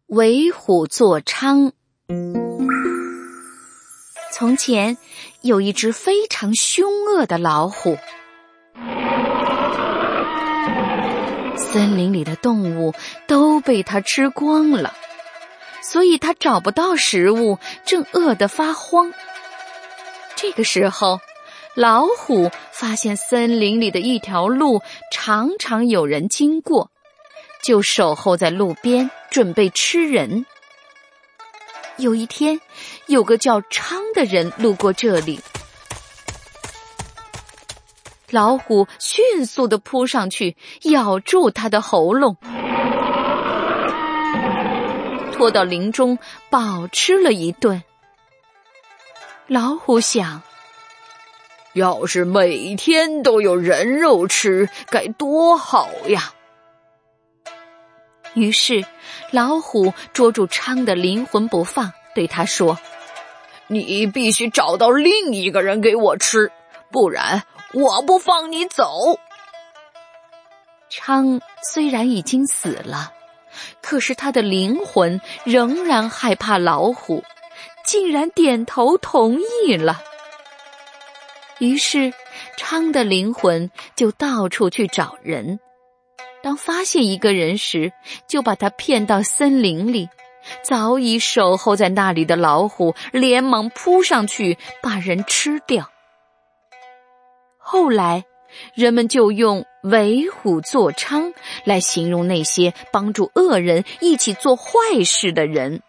为虎作伥。从前有一只非常凶恶的老虎，森林里的动物都被它吃光了，所以它找不到食物，正饿得发慌。这个时候，老虎发现森林里的一条路常常有人经过，就守候在路边，准备吃人。有一天，有个叫昌的人路过这里，老虎迅速地扑上去，咬住他的喉咙，拖到林中饱吃了一顿。老虎想， 要是每天都有人肉吃，该多好呀！ 于是老虎捉住昌的灵魂不放，对他说， 你必须找到另一个人给我吃，不然我不放你走。 昌虽然已经死了，可是他的灵魂仍然害怕老虎，竟然点头同意了。于是昌的灵魂就到处去找人，当发现一个人时，就把他骗到森林里，早已守候在那里的老虎连忙扑上去把人吃掉。后来人们就用为虎作伥来形容那些帮助恶人一起做坏事的人。